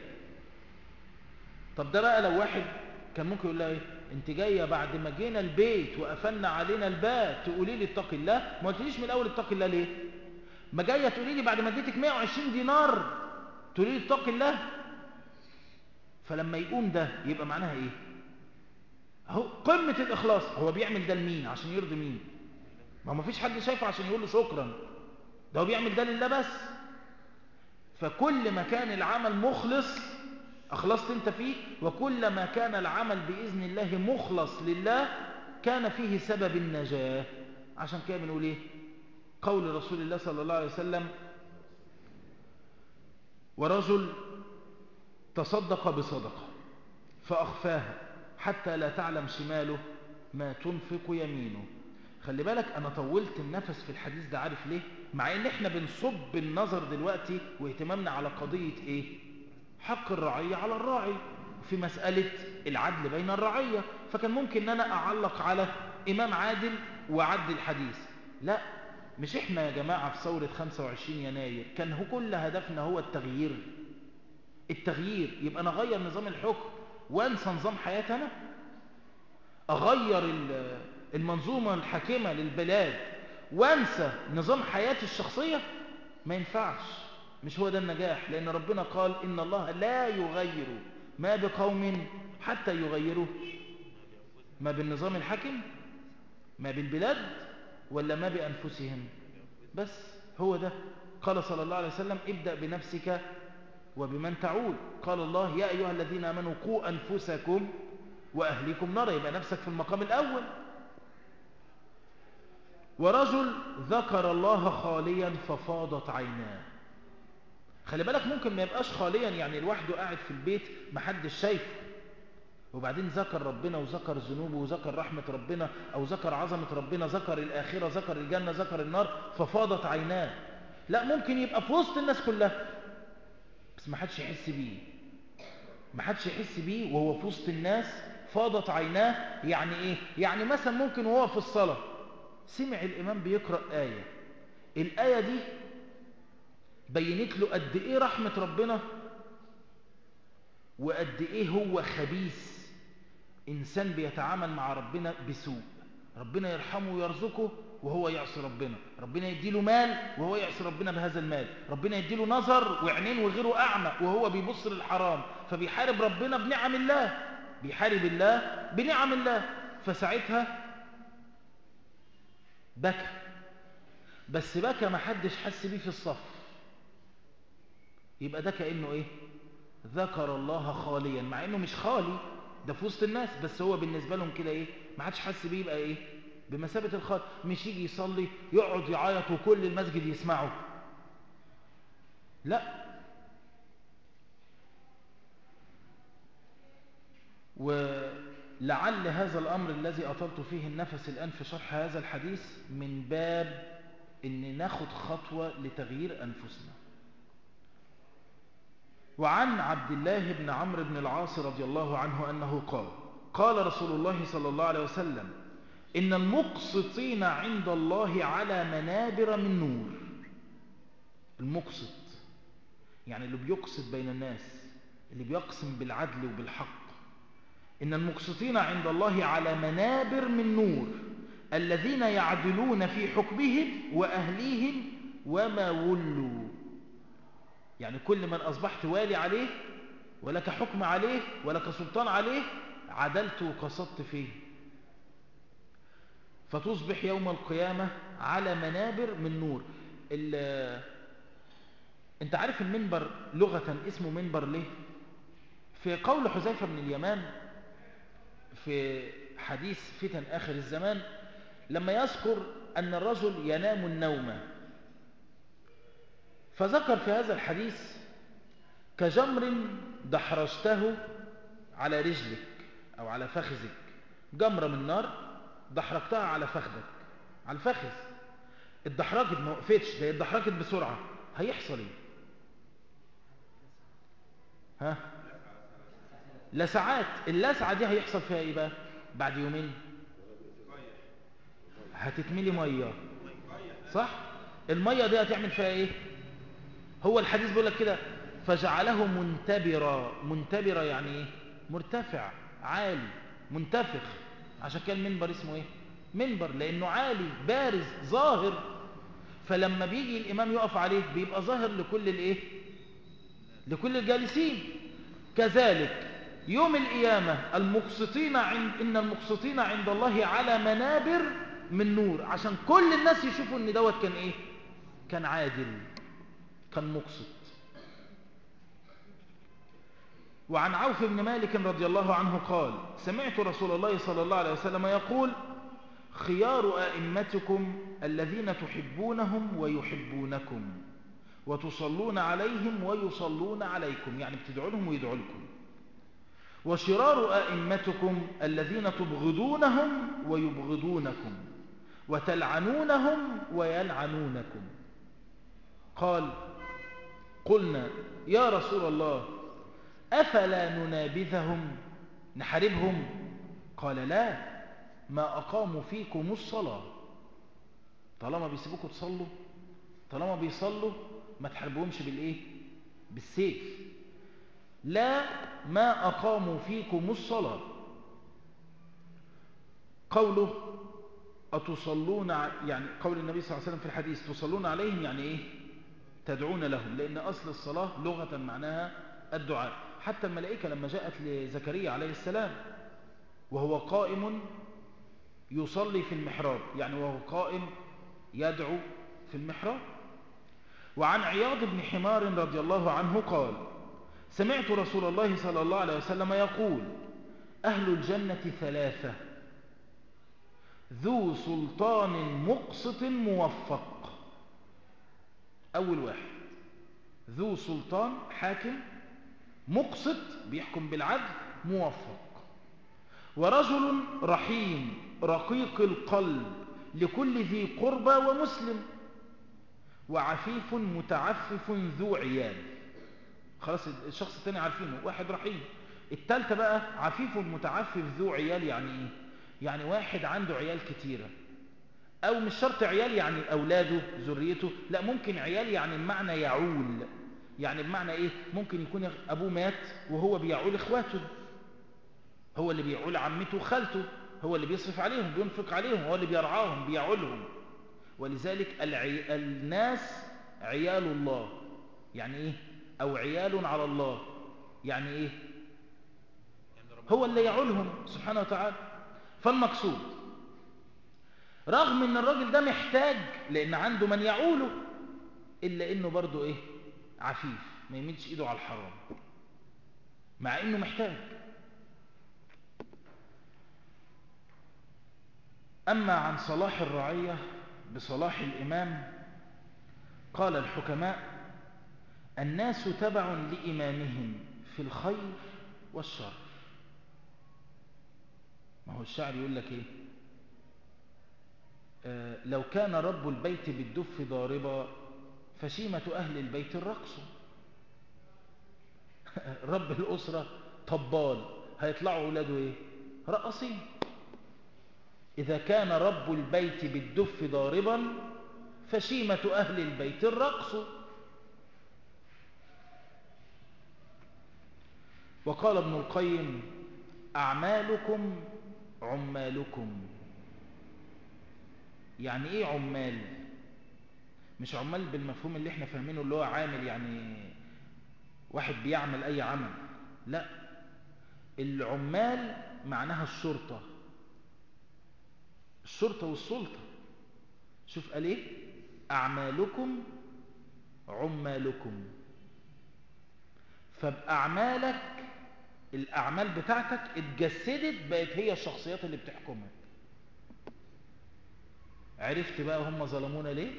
Speaker 1: طب ده بقى لو واحد كان ممكن يقول لها ايه؟ انت جايه بعد ما جينا البيت وقفلنا علينا الباب تقولي لي اتقي الله؟ ما قلتليش من الاول اتقي الله ليه؟ ما جايه تقولي لي بعد ما اديتك 120 دينار تقولي لي اتقي الله؟ فلما يقوم ده يبقى معناها ايه؟ اهو قمه الاخلاص. هو بيعمل ده لمين؟ عشان يرضي مين؟ ما فيش حد شايفه عشان يقول له شكرا، ده هو بيعمل ده لله بس. فكل ما كان العمل مخلص أخلصت أنت فيه، وكلما كان العمل بإذن الله مخلص لله كان فيه سبب النجاة. عشان كده بنقول إيه؟ قول رسول الله صلى الله عليه وسلم ورجل تصدق بصدقة فأخفاها حتى لا تعلم شماله ما تنفق يمينه. خلي بالك أنا طولت النفس في الحديث ده، عارف ليه؟ مع إن إحنا بنصب النظر دلوقتي واهتمامنا على قضية إيه؟ حق الرعية على الراعي في مسألة العدل بين الرعية، فكان ممكن أن أنا أعلق على إمام عادل وعدل الحديث. لا، مش إحنا يا جماعة في ثورة 25 يناير كان هو كل هدفنا هو التغيير. التغيير يبقى أنا أغير نظام الحكم وأنسى نظام حياتنا، أغير المنظومة الحاكمة للبلاد وأنسى نظام حياتي الشخصية؟ ما ينفعش. مش هو ده النجاح، لأن ربنا قال إن الله لا يغير ما بقوم حتى يغيروا ما بالنظام الحاكم، ما بالبلاد، ولا ما بأنفسهم. بس هو ده. قال صلى الله عليه وسلم ابدأ بنفسك وبمن تعود. قال الله يا أيها الذين آمنوا قوا أنفسكم وأهليكم نارا، يبقى نفسك في المقام الأول. ورجل ذكر الله خاليا ففاضت عيناه. خلي بالك ممكن ما يبقاش خاليا يعني لوحده قاعد في البيت محدش شايفه، وبعدين ذكر ربنا وذكر ذنوبه وذكر رحمة ربنا أو ذكر عظمة ربنا، ذكر الآخرة، ذكر الجنة، ذكر النار، ففاضت عيناه. لا، ممكن يبقى في وسط الناس كلها بس ما حدش يحس بيه، ما حدش يحس بيه وهو في وسط الناس. فاضت عيناه يعني ايه؟ يعني مثلا ممكن وهو في الصلاة سمع الإمام بيقرأ آية، الآية دي بينت له قد ايه رحمة ربنا وقد ايه هو خبيث، إنسان بيتعامل مع ربنا بسوء. ربنا يرحمه ويرزقه وهو يعصي ربنا، ربنا يديله مال وهو يعصي ربنا بهذا المال، ربنا يديله نظر وعينين وغيره أعمى وهو بيبص للحرام، فبيحارب ربنا بنعم الله، بيحارب الله بنعم الله. فساعتها بكى، بس بكى ما حدش حس بيه في الصف، يبقى ده كأنه ايه؟ ذكر الله خاليا، مع انه مش خالي، ده في وسط الناس، بس هو بالنسبة لهم كده ايه؟ ما حدش حس بيه، يبقى ايه؟ بمثابة الخالي. مش يجي يصلي يقعد يعيط وكل المسجد يسمعه، لا. ولعل هذا الأمر الذي أطلت فيه النفس الآن في شرح هذا الحديث من باب إن ناخد خطوة لتغيير أنفسنا. وعن عبد الله بن عمرو بن العاص رضي الله عنه أنه قال قال رسول الله صلى الله عليه وسلم إن المقسطين عند الله على منابر من نور. المقسط يعني اللي بيقسط بين الناس، اللي بيقسم بالعدل وبالحق. إن المقسطين عند الله على منابر من نور الذين يعدلون في حكمهم وأهليهم وما ولوا. يعني كل من أصبحت والي عليه ولك حكم عليه ولك سلطان عليه، عدلت وقسطت فيه، فتصبح يوم القيامة على منابر من نور. انت عارف المنبر لغة اسمه منبر ليه؟ في قول حذيفة بن اليمان في حديث فتن آخر الزمان لما يذكر أن الرجل ينام النوم، فذكر في هذا الحديث كجمر دحرجته على رجلك أو على فخذك، جمرة من نار دحرجتها على فخذك، على الفخذ. الدحرجت ما وقفتش، ده الدحرجت بسرعة، هيحصل ايه؟ ها؟ لسعات. اللسعة دي هيحصل فيها ايه بقى؟ بعد يومين هتتملي مية، صح؟ المية دي هتعمل فيها ايه؟ هو الحديث بيقول لك كده فجعله منتبرا. منتبرا يعني ايه؟ مرتفع، عالي، منتفخ. عشان كده المنبر اسمه ايه؟ منبر، لانه عالي بارز ظاهر، فلما بيجي الامام يقف عليه بيبقى ظاهر لكل الايه؟ لكل الجالسين. كذلك يوم القيامة المقسطين إن المقسطين عند الله على منابر من نور، عشان كل الناس يشوفوا ان دوت كان ايه؟ كان عادل، كان مقسط. وعن عوف بن مالك رضي الله عنه قال سمعت رسول الله صلى الله عليه وسلم يقول خيار أئمتكم الذين تحبونهم ويحبونكم وتصلون عليهم ويصلون عليكم، يعني بتدعوا لهم ويدعوا لكم. وشرار أئمتكم الذين تبغضونهم ويبغضونكم وتلعنونهم ويلعنونكم. قال قلنا يا رسول الله أفلا ننابذهم نحاربهم؟ قال لا، ما أقاموا فيكم الصلاة. طالما بيسيبوكم تصلوا، طالما بيصلوا ما تحاربوهمش بالإيه؟ بالسيف. لا، ما أقاموا فيكم الصلاة. قوله أتصلون يعني قول النبي صلى الله عليه وسلم في الحديث تصلون عليهم يعني إيه؟ تدعون لهم، لأن أصل الصلاة لغة معناها الدعاء. حتى الملائكة لما جاءت لزكريا عليه السلام وهو قائم يصلي في المحراب، يعني وهو قائم يدعو في المحراب. وعن عياض بن حمار رضي الله عنه قال: سمعت رسول الله صلى الله عليه وسلم يقول: أهل الجنة ثلاثة: ذو سلطان مقسط موفق. أول واحد ذو سلطان، حاكم مقسط بيحكم بالعدل موفق. ورجل رحيم رقيق القلب لكل ذي قربى ومسلم. وعفيف متعفف ذو عيال. خلاص الشخص الثاني عارفينه، واحد رحيم. الثالثة بقى عفيف متعفف ذو عيال، يعني ايه؟ يعني واحد عنده عيال كتيرة، او مش شرط عيال يعني اولاده ذريته، لا، ممكن عيال يعني بمعنى يعول. يعني بمعنى ايه؟ ممكن يكون ابوه مات وهو بيعول اخواته، هو اللي بيعول عمته وخالته، هو اللي بيصرف عليهم بينفق عليهم، هو اللي بيرعاهم بيعولهم. ولذلك الناس عيال الله، يعني ايه؟ او عيال على الله، يعني ايه؟ هو اللي يعولهم سبحانه وتعالى. فالمقصود رغم ان الراجل ده محتاج لان عنده من يعوله، الا انه برضه ايه؟ عفيف، ما يمدش ايده على الحرام مع انه محتاج. اما عن صلاح الرعية بصلاح الامام، قال الحكماء: الناس تبع لامامهم في الخير والشر. ما هو الشعر يقول لك ايه؟ لو كان رب البيت بالدف ضاربا فشيمة أهل البيت الرقص. رب الأسرة طبال، هيطلعوا أولاده إيه؟ رقصين. إذا كان رب البيت بالدف ضاربا فشيمة أهل البيت الرقص. وقال ابن القيم: أعمالكم عمالكم. يعني إيه عمال؟ مش عمال بالمفهوم اللي احنا فاهمينه اللي هو عامل يعني واحد بيعمل أي عمل، لا، العمال معناها الشرطة، الشرطة والسلطة. شوف قال ايه؟ أعمالكم عمالكم. فبأعمالك الأعمال بتاعتك اتجسدت بقت هي الشخصيات اللي بتحكمها. عرفت بقى هم ظلمونا ليه؟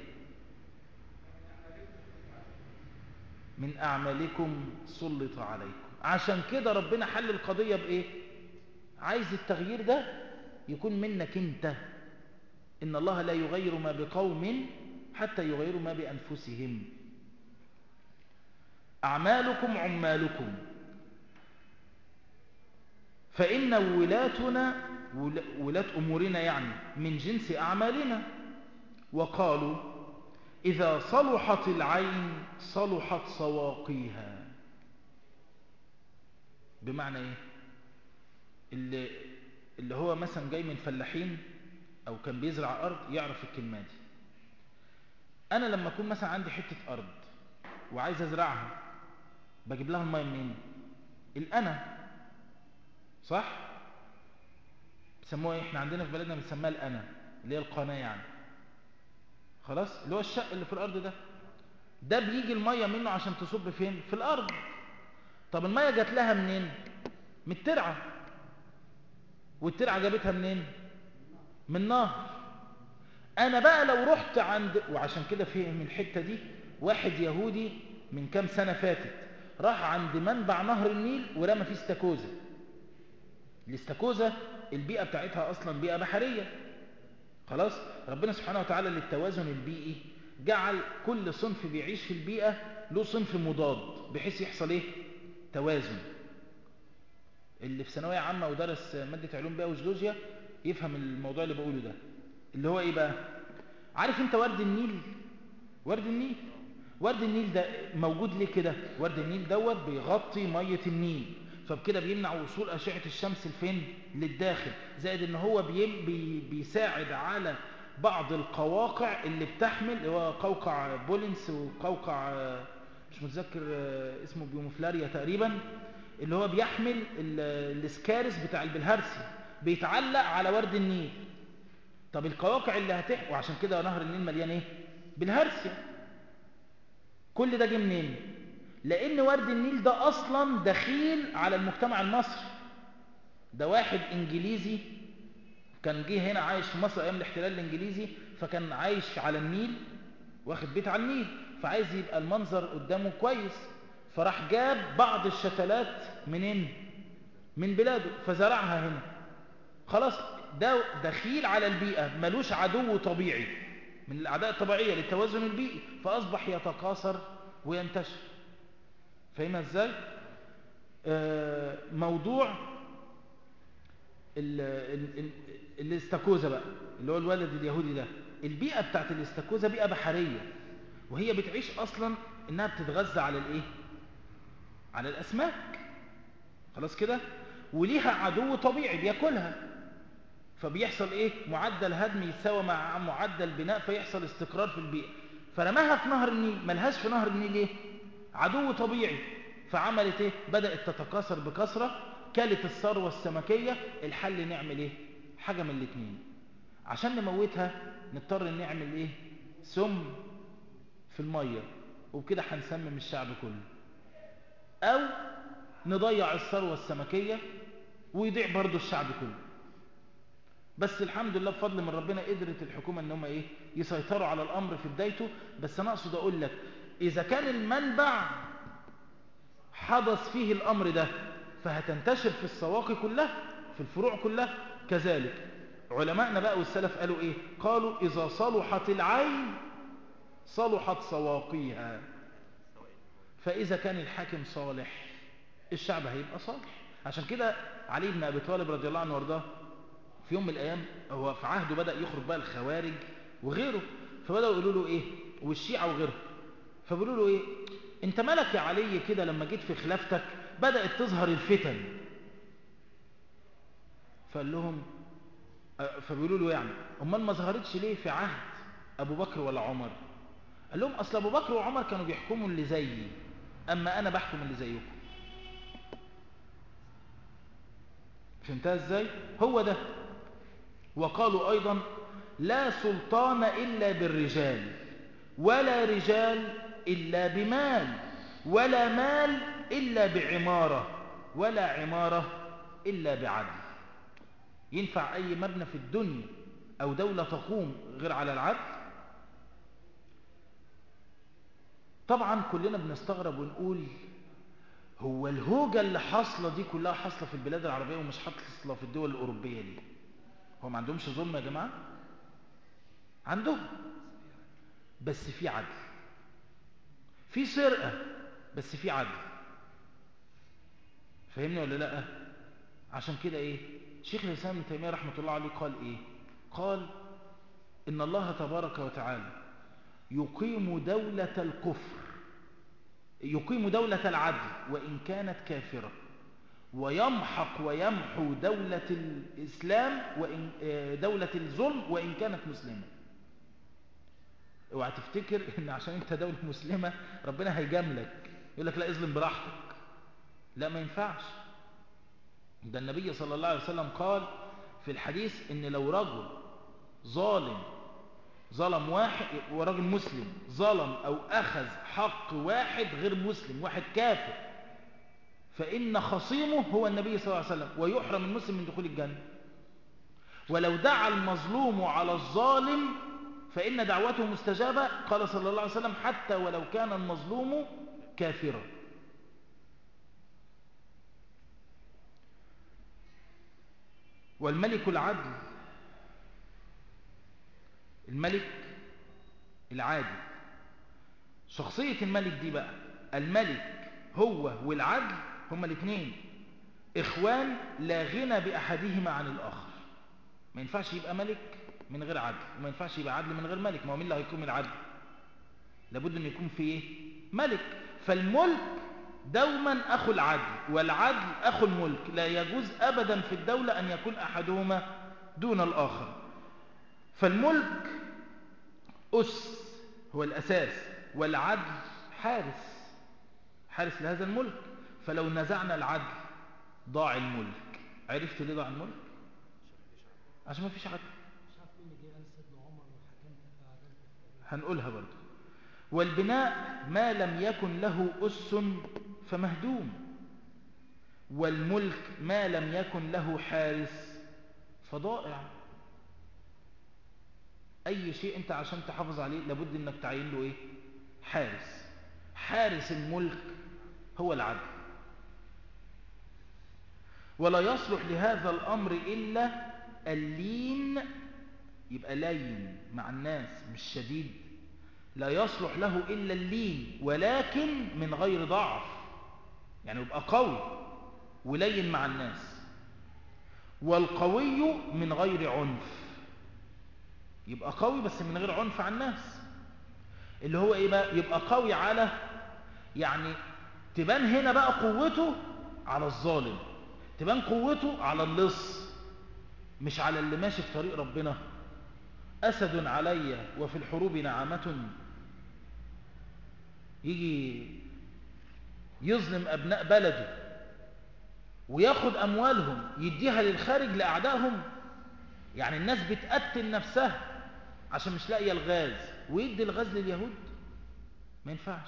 Speaker 1: من أعمالكم سلط عليكم. عشان كده ربنا حل القضية بإيه؟ عايز التغيير ده يكون منك انت. إن الله لا يغير ما بقوم حتى يغيروا ما بأنفسهم. أعمالكم عمالكم. فإن ولاتنا ولاة أمورنا يعني من جنس أعمالنا. وقالوا: إذا صلحت العين صلحت سواقيها. بمعنى إيه؟ اللي هو مثلا جاي من فلاحين أو كان بيزرع أرض يعرف الكلمة دي. أنا لما أكون مثلا عندي حتة أرض وعايز أزرعها بجيب لها المية منين؟ الأنا، صح؟ بيسموها إيه؟ إحنا عندنا في بلدنا بنسميها الأنا، اللي هي القناة يعني. خلاص، اللي هو الشق اللي في الأرض ده بيجي المية منه عشان تصب فين؟ في الأرض. طب المية جات لها منين؟ من الترعة. والترعة جابتها منين؟ من نهر. أنا بقى لو رحت عند، وعشان كده في من الحتة دي واحد يهودي من كام سنة فاتت راح عند منبع نهر النيل ورمى فيه استاكوزا. الاستاكوزا البيئة بتاعتها أصلا بيئة بحرية. خلاص، ربنا سبحانه وتعالى للتوازن البيئي جعل كل صنف بيعيش في البيئة له صنف مضاد بحيث يحصل ايه؟ توازن. اللي في ثانوية عامة ودرس مادة علوم بيئة وجيولوجيا يفهم الموضوع اللي بقوله ده، اللي هو ايه بقى؟ عارف انت ورد النيل؟ ورد النيل ده موجود ليه كده؟ ورد النيل دوت بيغطي مية النيل، فبكده بيمنع وصول أشعة الشمس لفين؟ للداخل. زائد ان هو بيساعد على بعض القواقع اللي بتحمل، اللي هو قوقع بولنس وقوقع مش متذكر اسمه بيوموفلاريا تقريبا، اللي هو بيحمل الاسكارس بتاع البلهارسي، بيتعلق على ورد النيل. طب القواقع اللي هتحمل، وعشان كده نهر النيل مليان ايه؟ بلهارسيا. كل ده جه منين؟ لان ورد النيل ده اصلا دخيل على المجتمع المصري. ده واحد انجليزي كان جه هنا عايش في مصر ايام الاحتلال الانجليزي، فكان عايش على النيل، واخد بيت على النيل، فعايز يبقى المنظر قدامه كويس، فراح جاب بعض الشتلات منين؟ من بلاده، فزرعها هنا. خلاص ده دخيل على البيئة، ملوش عدو طبيعي من الأعداء الطبيعية للتوازن البيئي، فأصبح يتكاثر وينتشر. فاهمها ازاي؟ موضوع الاستاكوزا بقى، اللي هو الولد اليهودي ده، البيئة بتاعت الاستاكوزا بيئة بحرية، وهي بتعيش أصلا إنها بتتغذى على الإيه؟ على الأسماك. خلاص كده؟ وليها عدو طبيعي بياكلها، فبيحصل إيه؟ معدل هدم يتساوى مع معدل بناء، فيحصل استقرار في البيئة. فرماها في نهر النيل، ملهاش في نهر النيل إيه؟ عدو طبيعي. فعملت إيه؟ بدأت تتكاثر بكثرة، كلت الثروة السمكية. الحل نعمل إيه؟ حاجة من الاتنين، عشان نموتها نضطر نعمل إيه؟ سم في المية، وبكده هنسمم الشعب كله، أو نضيع الثروة السمكية ويضيع برضو الشعب كله. بس الحمد لله بفضل من ربنا قدرت الحكومة ان هم ايه؟ يسيطروا على الامر في بدايته. بس انا اقصد اقول لك، اذا كان المنبع حدث فيه الامر ده، فهتنتشر في السواقي كلها، في الفروع كلها. كذلك علماءنا بقى والسلف قالوا ايه؟ قالوا اذا صلحت العين صلحت سواقيها. فاذا كان الحاكم صالح الشعب هيبقى صالح. عشان كده علي بن ابي طالب رضي الله عنه وارضاه في يوم من الايام، هو في عهده بدأ يخرج بقى الخوارج وغيره، فبدأوا يقولوا له ايه؟ والشيعة وغيره، فبيقولوا له ايه؟ انت مالك يا علي كده لما جيت في خلافتك بدأت تظهر الفتن؟ فقال لهم فبيقولوا له يعني امال ما ظهرتش ليه في عهد ابو بكر ولا عمر؟ قال لهم اصل ابو بكر وعمر كانوا بيحكموا اللي زيي، اما انا بحكم اللي زيكم. فهمتها ازاي؟ هو ده. وقالوا ايضا لا سلطان الا بالرجال، ولا رجال الا بمال، ولا مال الا بعمارة، ولا عمارة الا بعدل. ينفع اي مبنى في الدنيا او دولة تقوم غير على العدل؟ طبعا كلنا بنستغرب ونقول هو الهوجة اللي حاصلة دي كلها حاصلة في البلاد العربية ومش حاصلة في الدول الأوروبية ليه؟ هو ما عندهمش ظلم يا جماعة؟ عندهم، بس في عدل. في سرقة بس في عدل. فهمني ولا لا؟ عشان كده ايه؟ شيخ الإسلام ابن تيمية رحمة الله عليه قال ايه؟ قال إن الله تبارك وتعالى يقيم دولة الكفر، يقيم دولة العدل وإن كانت كافرة، ويمحق ويمحو دولة الإسلام وإن دولة الظلم وإن كانت مسلمة. اوعى تفتكر ان عشان انت دولة مسلمة ربنا هيجاملك يقول لك لا اظلم براحتك. لا، ما ينفعش. ده النبي صلى الله عليه وسلم قال في الحديث ان لو رجل ظلم واحد، ورجل مسلم ظلم او اخذ حق واحد غير مسلم، واحد كافر، فان خصيمه هو النبي صلى الله عليه وسلم، ويحرم المسلم من دخول الجنة. ولو دعا المظلوم على الظالم فإن دعوته مستجابة، قال صلى الله عليه وسلم حتى ولو كان المظلوم كافرا. والملك العدل، الملك العادل، شخصية الملك دي بقى، الملك هو والعدل هما الاثنين إخوان لا غنى بأحدهما عن الآخر. ما ينفعش يبقى ملك من غير عدل، وما ينفعش يبقى عدل من غير ملك. ما هو مين اللي هيقوم العدل؟ لابد أن يكون في إيه؟ ملك. فالملك دوما أخو العدل، والعدل أخو الملك. لا يجوز أبدا في الدولة أن يكون أحدهما دون الآخر. فالملك أس هو الأساس، والعدل حارس لهذا الملك. فلو نزعنا العدل ضاع الملك. عرفت ليه ضاع الملك؟ عشان ما فيش عدل. هنقولها برضو. والبناء ما لم يكن له أس فمهدوم، والملك ما لم يكن له حارس فضائع. أي شيء أنت عشان تحافظ عليه لابد أنك تعين له إيه؟ حارس الملك هو العدل. ولا يصلح لهذا الأمر إلا اللين، يبقى لين مع الناس مش شديد. لا يصلح له إلا اللين، ولكن من غير ضعف، يعني يبقى قوي ولين مع الناس. والقوي من غير عنف، يبقى قوي بس من غير عنف على الناس. اللي هو ايه بقى؟ يبقى قوي على، يعني تبان هنا بقى قوته على الظالم، تبان قوته على اللص، مش على اللي ماشي في طريق ربنا. أسد علي وفي الحروب نعمة، يجي يظلم أبناء بلده وياخد أموالهم يديها للخارج لأعدائهم. يعني الناس بتقتل نفسها عشان مش لاقيه الغاز، ويدي الغاز لليهود؟ ما ينفعش.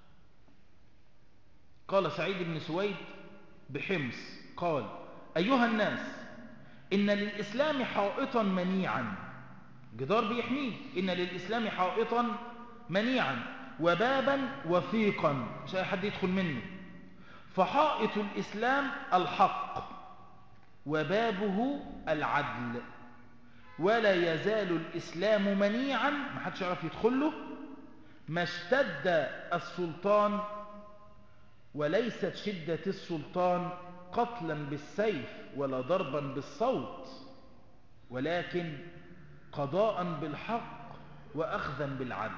Speaker 1: قال سعيد بن سويد بحمص قال: أيها الناس، إن للإسلام حائطا منيعا، جدار بيحميه، إن للإسلام حائطا منيعا وبابا وثيقا مش أي حد يدخل منه. فحائط الإسلام الحق وبابه العدل، ولا يزال الإسلام منيعا، ما حدش يعرف يدخله ما اشتد السلطان. وليست شدة السلطان قتلا بالسيف ولا ضربا بالصوت، ولكن قضاء بالحق وأخذا بالعدل.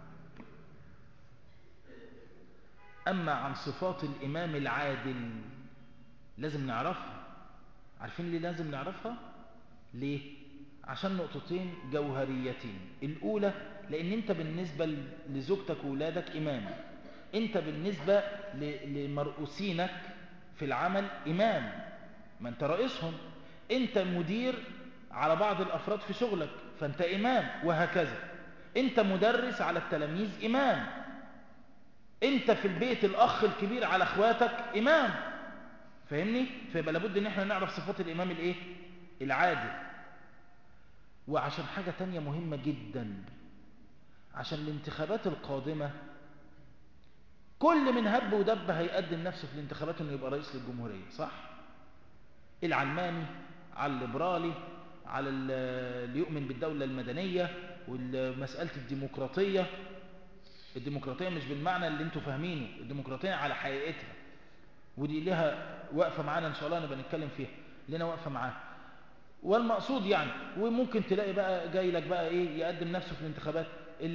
Speaker 1: أما عن صفات الإمام العادل لازم نعرفها. عارفين ليه لازم نعرفها؟ ليه؟ عشان نقطتين جوهريتين. الأولى لأن أنت بالنسبة لزوجتك وولادك إمام، أنت بالنسبة لمرؤوسينك في العمل إمام، ما أنت رئيسهم، أنت مدير على بعض الأفراد في شغلك فأنت إمام، وهكذا. أنت مدرس على التلاميذ إمام، أنت في البيت الأخ الكبير على أخواتك إمام. فاهمني؟ فيبقى لابد أن احنا نعرف صفات الإمام الإيه؟ العادل. وعشان حاجة تانية مهمة جدا، عشان الانتخابات القادمة كل من هب ودب هيقدم نفسه في الانتخابات انه يبقى رئيس للجمهورية، صح؟ العلماني على الليبرالي على اللي يؤمن بالدولة المدنية والمسألة الديمقراطية. الديمقراطية مش بالمعنى اللي انتوا فاهمينه، الديمقراطية على حقيقتها، ودي لها وقفة معانا ان شاء الله نبقى نتكلم فيها، لنا وقفة معاها. والمقصود يعني، وممكن تلاقي بقى جاي لك بقى ايه يقدم نفسه في الانتخابات.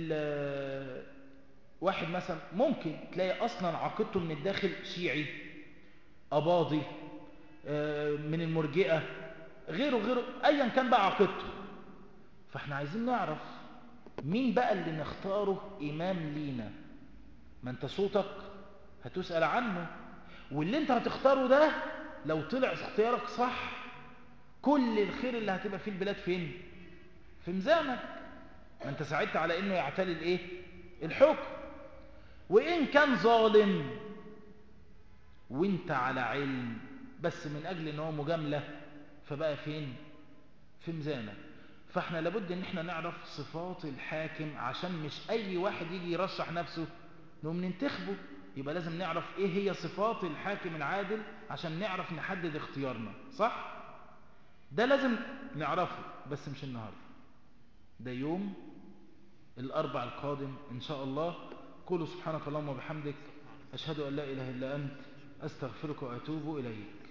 Speaker 1: واحد مثلا ممكن تلاقي اصلا عقيدته من الداخل شيعي أباضي من المرجئة، غيره ايا كان بقى عقيدته. فاحنا عايزين نعرف مين بقى اللي نختاره امام لينا. ما انت صوتك هتسأل عنه، واللي انت هتختاره ده لو طلع اختيارك صح كل الخير اللي هتبقى فيه البلاد فين؟ في ميزانك. ما انت ساعدت على انه يعتلي الايه؟ الحكم. وان كان ظالم وانت على علم بس من اجل ان هو مجاملة فبقى فين؟ في ميزانك. فاحنا لابد ان احنا نعرف صفات الحاكم عشان مش اي واحد يجي يرشح نفسه نقوم ننتخبه. يبقى لازم نعرف ايه هي صفات الحاكم العادل عشان نعرف نحدد اختيارنا، صح؟ ده لازم نعرفه، بس مش النهاردة، ده يوم الأربع القادم إن شاء الله. قولوا سبحانك اللهم وبحمدك، أشهد أن لا إله إلا أنت، أستغفرك وأتوب إليك.